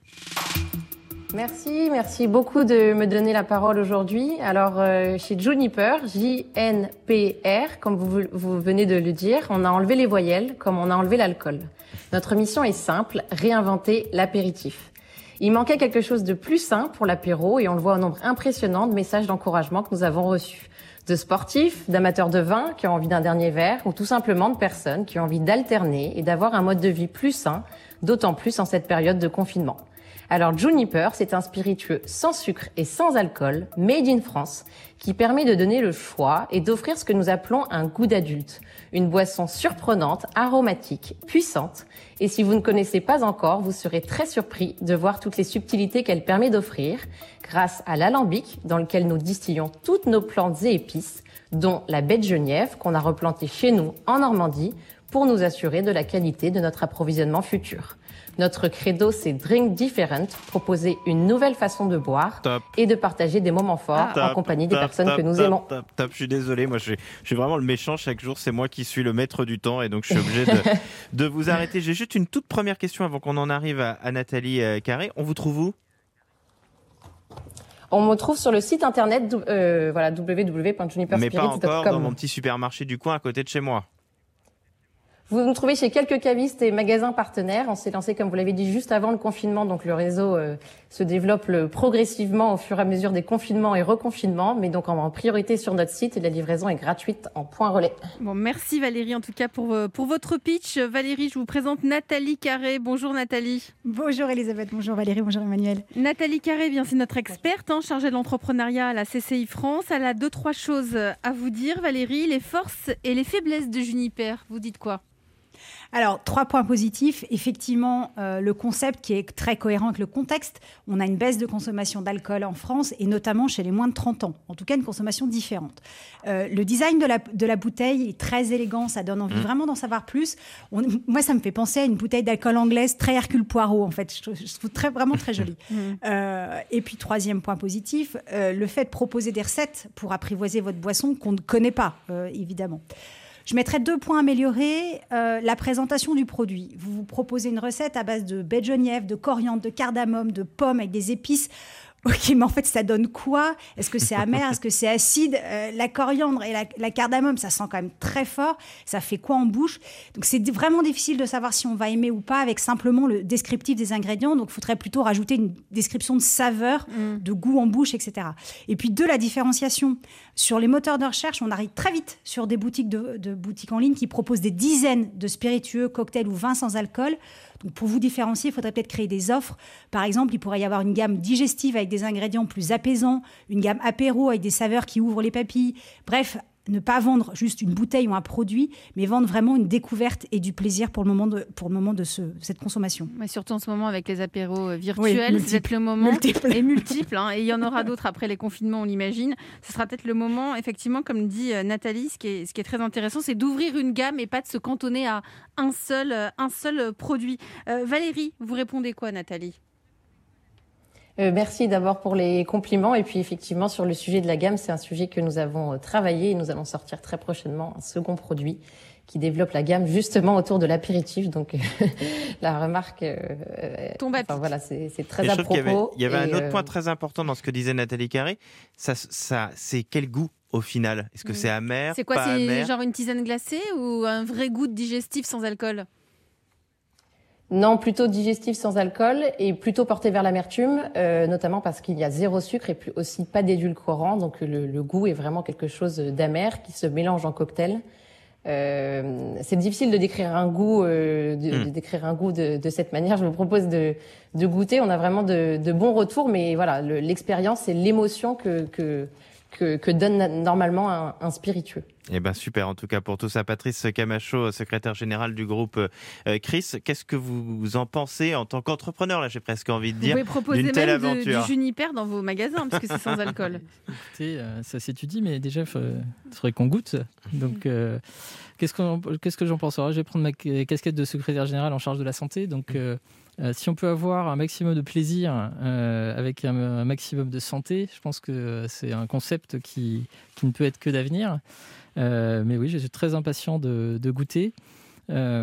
Merci, merci beaucoup de me donner la parole aujourd'hui. Alors, euh, chez Juniper, J N P R, comme vous, vous venez de le dire, on a enlevé les voyelles comme on a enlevé l'alcool. Notre mission est simple, réinventer l'apéritif. Il manquait quelque chose de plus sain pour l'apéro et on le voit au nombre impressionnant de messages d'encouragement que nous avons reçus. De sportifs, d'amateurs de vin qui ont envie d'un dernier verre ou tout simplement de personnes qui ont envie d'alterner et d'avoir un mode de vie plus sain, d'autant plus en cette période de confinement. Alors Juniper, c'est un spiritueux sans sucre et sans alcool, made in France, qui permet de donner le choix et d'offrir ce que nous appelons un goût d'adulte. Une boisson surprenante, aromatique, puissante. Et si vous ne connaissez pas encore, vous serez très surpris de voir toutes les subtilités qu'elle permet d'offrir grâce à l'alambic dans lequel nous distillons toutes nos plantes et épices, dont la baie de Genièvre qu'on a replantée chez nous en Normandie pour nous assurer de la qualité de notre approvisionnement futur. Notre credo, c'est Drink Different, proposer une nouvelle façon de boire top. Et de partager des moments forts top, en compagnie top, des personnes top, que nous top, aimons. Top, top. Je suis désolé, moi je suis, je suis vraiment le méchant chaque jour, c'est moi qui suis le maître du temps et donc je suis obligé de, de vous arrêter. J'ai juste une toute première question avant qu'on en arrive à, à Nathalie Carré. On vous trouve où ? On me trouve sur le site internet euh, voilà, w w w point juniper spirits point com. Mais pas encore dans mon petit supermarché du coin à côté de chez moi. Vous nous trouvez chez quelques cavistes et magasins partenaires. On s'est lancé, comme vous l'avez dit, juste avant le confinement. Donc, le réseau euh, se développe le, progressivement au fur et à mesure des confinements et reconfinements. Mais donc, en priorité sur notre site et la livraison est gratuite en point relais. Bon, merci Valérie, en tout cas, pour, pour votre pitch. Valérie, je vous présente Nathalie Carré. Bonjour Nathalie. Bonjour Elisabeth, bonjour Valérie, bonjour Emmanuel. Nathalie Carré, bien, c'est notre experte hein, chargée de l'entrepreneuriat à la C C I France. Elle a deux, trois choses à vous dire, Valérie. Les forces et les faiblesses de Juniper. Vous dites quoi ? Alors, trois points positifs. Effectivement, euh, le concept qui est très cohérent avec le contexte. On a une baisse de consommation d'alcool en France et notamment chez les moins de trente ans. En tout cas, une consommation différente. Euh, le design de la, de la bouteille est très élégant. Ça donne envie mmh. vraiment d'en savoir plus. On, moi, ça me fait penser à une bouteille d'alcool anglaise très Hercule Poirot, en fait. Je, je trouve très, vraiment très jolie. Mmh. Euh, et puis, troisième point positif, euh, le fait de proposer des recettes pour apprivoiser votre boisson qu'on ne connaît pas, euh, évidemment. Je mettrais deux points améliorés. Euh, la présentation du produit. Vous vous proposez une recette à base de baie de genièvre, de coriandre, de cardamome, de pommes avec des épices. Ok, mais en fait, ça donne quoi? Est-ce que c'est amer? Est-ce que c'est acide? euh, La coriandre et la, la cardamome, ça sent quand même très fort. Ça fait quoi en bouche? Donc, c'est vraiment difficile de savoir si on va aimer ou pas avec simplement le descriptif des ingrédients. Donc, il faudrait plutôt rajouter une description de saveur, mmh. de goût en bouche, et cetera. Et puis, deux, la différenciation. Sur les moteurs de recherche, on arrive très vite sur des boutiques, de, de boutiques en ligne qui proposent des dizaines de spiritueux, cocktails ou vins sans alcool. Donc, pour vous différencier, il faudrait peut-être créer des offres. Par exemple, il pourrait y avoir une gamme digestive avec des ingrédients plus apaisants, une gamme apéro avec des saveurs qui ouvrent les papilles. Bref, ne pas vendre juste une bouteille ou un produit, mais vendre vraiment une découverte et du plaisir pour le moment de, pour le moment de ce, cette consommation. Mais surtout en ce moment avec les apéros virtuels, oui, c'est peut-être le moment, multiple. et multiples, hein, et il y en aura d'autres après les confinements, on l'imagine. Ce sera peut-être le moment, effectivement, comme dit Nathalie, ce qui est, ce qui est très intéressant, c'est d'ouvrir une gamme et pas de se cantonner à un seul, un seul produit. Euh, Valérie, vous répondez quoi, Nathalie ? Euh, merci d'abord pour les compliments. Et puis effectivement, sur le sujet de la gamme, c'est un sujet que nous avons travaillé et nous allons sortir très prochainement un second produit qui développe la gamme justement autour de l'apéritif. Donc la remarque euh, tombe à pic. Enfin, voilà, c'est, c'est très et à propos. Il y avait, il y avait et, un autre euh... point très important dans ce que disait Nathalie Carré. Ça, ça, c'est quel goût au final? Est-ce que mmh. c'est amer? C'est quoi? Pas C'est amer genre une tisane glacée ou un vrai goût de digestif sans alcool? Non, plutôt digestif sans alcool et plutôt porté vers l'amertume, euh, notamment parce qu'il y a zéro sucre et puis aussi pas d'édulcorant. Donc le, le goût est vraiment quelque chose d'amer qui se mélange en cocktail. Euh, c'est difficile de décrire un goût, euh, de, mmh. de décrire un goût de, de cette manière. Je vous propose de, de goûter. On a vraiment de, de bons retours, mais voilà, le, l'expérience et l'émotion que, que Que, que donne normalement un, un spiritueux. Eh ben super, en tout cas pour tout ça. Patrice Camacho, secrétaire général du groupe euh, Chris, qu'est-ce que vous en pensez en tant qu'entrepreneur, là j'ai presque envie de dire, d'une telle aventure? Vous pouvez proposer même de, du Juniper dans vos magasins, parce que c'est sans alcool. Écoutez, euh, ça s'étudie, mais déjà, il faudrait qu'on goûte. Donc, euh, qu'est-ce, qu'on, qu'est-ce que j'en pense? Alors, je vais prendre ma casquette de secrétaire général en charge de la santé, donc... Euh, Euh, si on peut avoir un maximum de plaisir euh, avec un, un maximum de santé, je pense que c'est un concept qui, qui ne peut être que d'avenir. Euh, mais oui, je suis très impatient de, de goûter. Euh,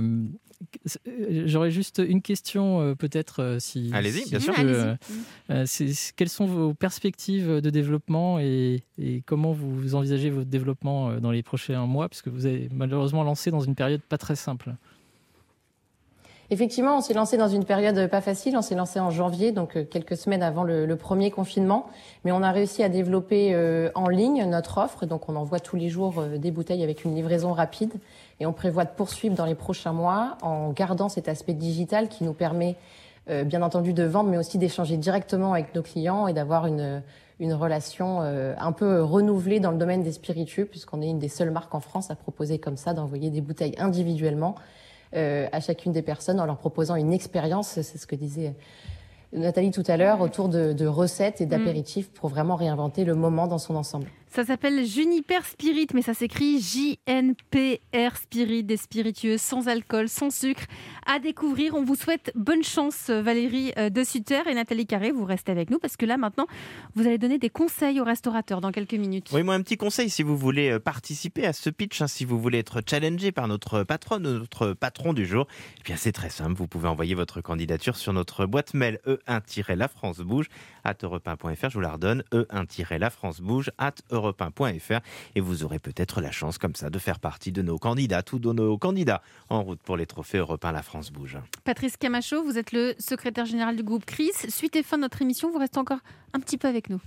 j'aurais juste une question, euh, peut-être, euh, si... Allez-y, si bien sûr. Que, euh, euh, c'est, quelles sont vos perspectives de développement et, et comment vous envisagez votre développement dans les prochains mois, puisque vous avez malheureusement lancé dans une période pas très simple? Effectivement, on s'est lancé dans une période pas facile. On s'est lancé en janvier, donc quelques semaines avant le, le premier confinement. Mais on a réussi à développer euh, en ligne notre offre. Donc on envoie tous les jours euh, des bouteilles avec une livraison rapide. Et on prévoit de poursuivre dans les prochains mois en gardant cet aspect digital qui nous permet euh, bien entendu de vendre, mais aussi d'échanger directement avec nos clients et d'avoir une, une relation euh, un peu renouvelée dans le domaine des spiritueux, puisqu'on est une des seules marques en France à proposer comme ça d'envoyer des bouteilles individuellement Euh, à chacune des personnes en leur proposant une expérience, c'est ce que disait Nathalie tout à l'heure, autour de, de recettes et d'apéritifs pour vraiment réinventer le moment dans son ensemble. Ça s'appelle Juniper Spirit, mais ça s'écrit J N P R Spirit, des spiritueux sans alcool, sans sucre, à découvrir. On vous souhaite bonne chance, Valérie De Sutter et Nathalie Carré. Vous restez avec nous parce que là, maintenant, vous allez donner des conseils aux restaurateurs dans quelques minutes. Oui, moi, un petit conseil, si vous voulez participer à ce pitch, hein, si vous voulez être challengé par notre patronne, notre patron du jour, eh bien, c'est très simple. Vous pouvez envoyer votre candidature sur notre boîte mail e un tiret la france bouge arobase europe un point f r. Je vous la redonne, e un tiret la france bouge arobase europe un point f r, et vous aurez peut-être la chance comme ça de faire partie de nos candidats, tous de nos candidats en route pour les trophées Europe un La France Bouge. Patrice Camacho, vous êtes le secrétaire général du groupe Chris. Suite et fin de notre émission, vous restez encore un petit peu avec nous.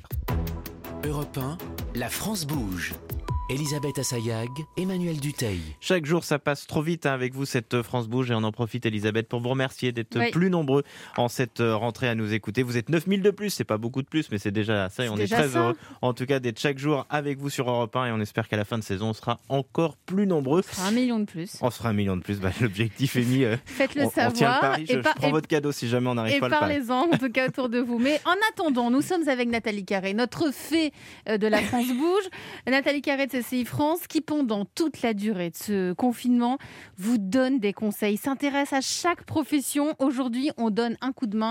Europe un, La France Bouge. Elisabeth Assayag, Emmanuel Dutheil. Chaque jour, ça passe trop vite hein, avec vous, cette France Bouge, et on en profite, Elisabeth, pour vous remercier d'être oui. plus nombreux en cette rentrée à nous écouter. Vous êtes neuf mille de plus, c'est pas beaucoup de plus, mais c'est déjà ça, et c'est on est très ça. heureux, en tout cas, d'être chaque jour avec vous sur Europe un, et on espère qu'à la fin de saison, on sera encore plus nombreux. On sera un million de plus. On sera un million de plus, bah, l'objectif est mis. Euh, Faites-le on, savoir. On tient le pari, je, et par, je prends et, votre cadeau si jamais on n'arrive pas à le pari. Et parlez-en, en tout cas, autour de vous. Mais en attendant, nous sommes avec Nathalie Carré, notre fée de la France Bouge. Nathalie Carré de C C I France, qui pendant toute la durée de ce confinement vous donne des conseils, s'intéresse à chaque profession. Aujourd'hui, on donne un coup de main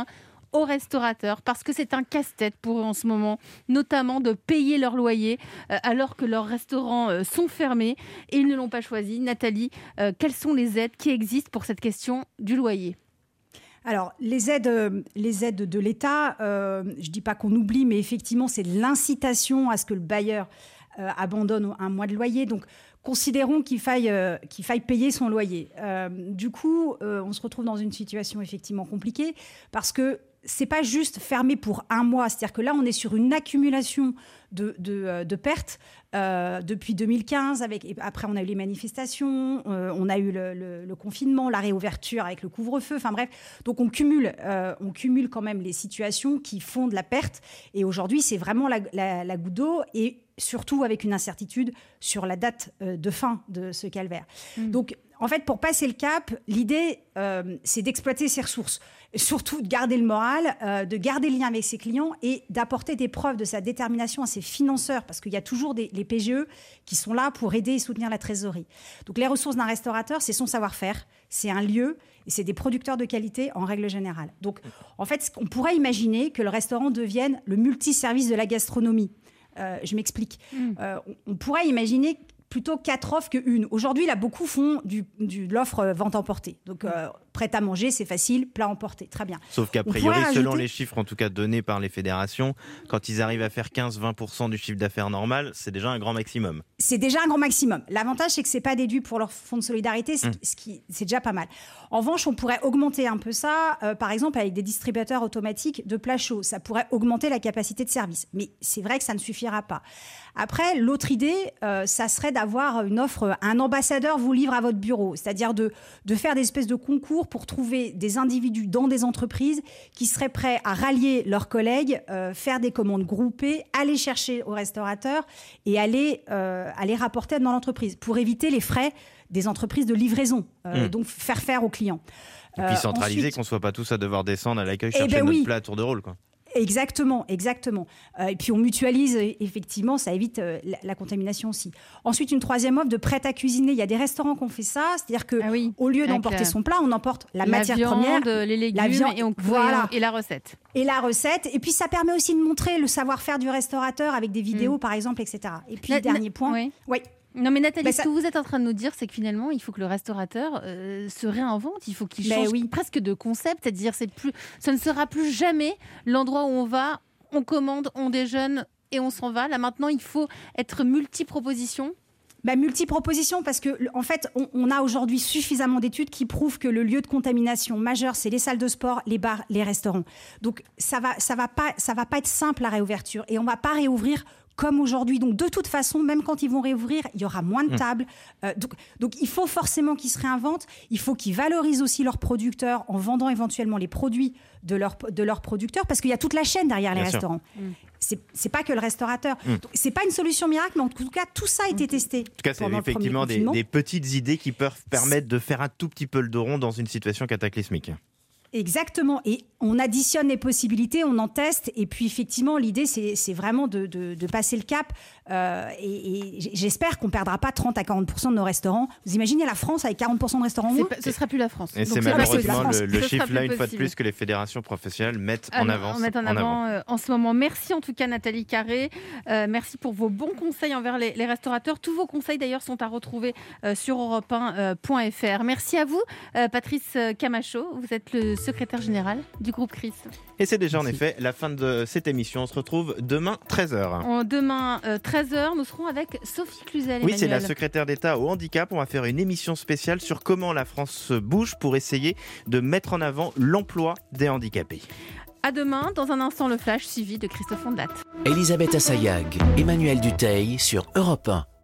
aux restaurateurs parce que c'est un casse-tête pour eux en ce moment, notamment de payer leur loyer euh, alors que leurs restaurants euh, sont fermés et ils ne l'ont pas choisi. Nathalie, euh, quelles sont les aides qui existent pour cette question du loyer ? Alors, les aides, euh, les aides de l'État, euh, je ne dis pas qu'on oublie, mais effectivement, c'est de l'incitation à ce que le bailleur euh, abandonne un mois de loyer. Donc, considérons qu'il faille, euh, qu'il faille payer son loyer. Euh, du coup, euh, on se retrouve dans une situation effectivement compliquée parce que c'est pas juste fermé pour un mois. C'est-à-dire que là, on est sur une accumulation de, de, de pertes euh, depuis deux mille quinze. Avec, et après, on a eu les manifestations, euh, on a eu le, le, le confinement, la réouverture avec le couvre-feu. Enfin bref, donc on cumule, euh, on cumule quand même les situations qui font de la perte. Et aujourd'hui, c'est vraiment la, la, la goutte d'eau et surtout avec une incertitude sur la date euh, de fin de ce calvaire. Mmh. Donc, en fait, pour passer le cap, l'idée, euh, c'est d'exploiter ses ressources. Surtout de garder le moral, euh, de garder le lien avec ses clients et d'apporter des preuves de sa détermination à ses financeurs, parce qu'il y a toujours des, les P G E qui sont là pour aider et soutenir la trésorerie. Donc les ressources d'un restaurateur, c'est son savoir-faire, c'est un lieu et c'est des producteurs de qualité en règle générale. Donc en fait, on pourrait imaginer que le restaurant devienne le multiservice de la gastronomie. Euh, je m'explique. Mmh. Euh, on, on pourrait imaginer plutôt quatre offres qu'une. Aujourd'hui, là, beaucoup font du, du, de l'offre vente emportée. Donc, euh, prêt à manger, c'est facile, plat emporté, très bien. Sauf qu'à priori, selon rajouter... les chiffres, en tout cas donnés par les fédérations, quand ils arrivent à faire quinze à vingt pour cent du chiffre d'affaires normal, c'est déjà un grand maximum. C'est déjà un grand maximum. L'avantage, c'est que ce n'est pas déduit pour leur fonds de solidarité, ce, mmh. ce qui, c'est déjà pas mal. En revanche, on pourrait augmenter un peu ça, euh, par exemple, avec des distributeurs automatiques de plats chauds. Ça pourrait augmenter la capacité de service. Mais c'est vrai que ça ne suffira pas. Après, l'autre idée, euh, ça serait d'avoir une offre, un ambassadeur vous livre à votre bureau, c'est-à-dire de, de faire des espèces de concours pour trouver des individus dans des entreprises qui seraient prêts à rallier leurs collègues, euh, faire des commandes groupées, aller chercher aux restaurateurs et aller, euh, aller rapporter dans l'entreprise pour éviter les frais des entreprises de livraison, euh, mmh. donc faire faire aux clients. Et puis centraliser, euh, ensuite, qu'on ne soit pas tous à devoir descendre à l'accueil chercher ben notre oui. plat à tour de rôle, quoi. Exactement, exactement. Euh, et puis on mutualise, effectivement, ça évite euh, la, la contamination aussi. Ensuite, une troisième offre de prêt à cuisiner. Il y a des restaurants qui ont fait ça, c'est-à-dire qu'au ah oui, lieu d'emporter la... son plat, on emporte la, la matière viande, première, les légumes la viande, et, on... voilà. et la recette. Et la recette. Et puis ça permet aussi de montrer le savoir-faire du restaurateur avec des vidéos, mmh. par exemple, et cetera. Et puis, la, dernier point. Oui. oui. Non mais Nathalie, bah, ce ça... que vous êtes en train de nous dire, c'est que finalement, il faut que le restaurateur euh, se réinvente, il faut qu'il bah, change oui. presque de concept, c'est-à-dire c'est plus, ce ne sera plus jamais l'endroit où on va, on commande, on déjeune et on s'en va. Là maintenant, il faut être multi-proposition. Bah, multi-proposition parce que en fait, on, on a aujourd'hui suffisamment d'études qui prouvent que le lieu de contamination majeur, c'est les salles de sport, les bars, les restaurants. Donc ça va, ça va pas, ça va pas être simple la réouverture et on va pas réouvrir comme aujourd'hui. Donc, de toute façon, même quand ils vont réouvrir, il y aura moins de tables. Euh, donc, donc, il faut forcément qu'ils se réinventent. Il faut qu'ils valorisent aussi leurs producteurs en vendant éventuellement les produits de leurs de leurs producteurs parce qu'il y a toute la chaîne derrière Bien les sûr. restaurants. Mmh. C'est, c'est pas que le restaurateur. Mmh. Donc, c'est pas une solution miracle, mais en tout cas, tout ça a été testé. En tout cas, c'est effectivement des, des petites idées qui peuvent permettre de faire un tout petit peu le dos rond dans une situation cataclysmique. Exactement. Et on additionne les possibilités, on en teste. Et puis, effectivement, l'idée, c'est, c'est vraiment de, de, de passer le cap. Euh, et, et j'espère qu'on ne perdra pas trente à quarante pour cent de nos restaurants. Vous imaginez la France avec quarante pour cent de restaurants moins ? Pas, ce ne sera plus la France. Et Donc, c'est malheureusement le, le chiffre, là, une fois de plus, que les fédérations professionnelles mettent ah, en, avance, mettent en, en avant. Euh, en ce moment. Merci en tout cas, Nathalie Carré. Euh, merci pour vos bons conseils envers les, les restaurateurs. Tous vos conseils, d'ailleurs, sont à retrouver euh, sur europe un point f r. Merci à vous, euh, Patrice Camacho. Vous êtes le secrétaire général du groupe C R I S. Et c'est déjà Merci. en effet la fin de cette émission. On se retrouve demain treize heures. Demain euh, treize heures, nous serons avec Sophie Cluzel. Oui, c'est la secrétaire d'État au handicap. On va faire une émission spéciale sur comment la France se bouge pour essayer de mettre en avant l'emploi des handicapés. À demain, dans un instant le flash suivi de Christophe Ondelat. Elisabeth Assayag, Emmanuel Dutheil sur Europe un.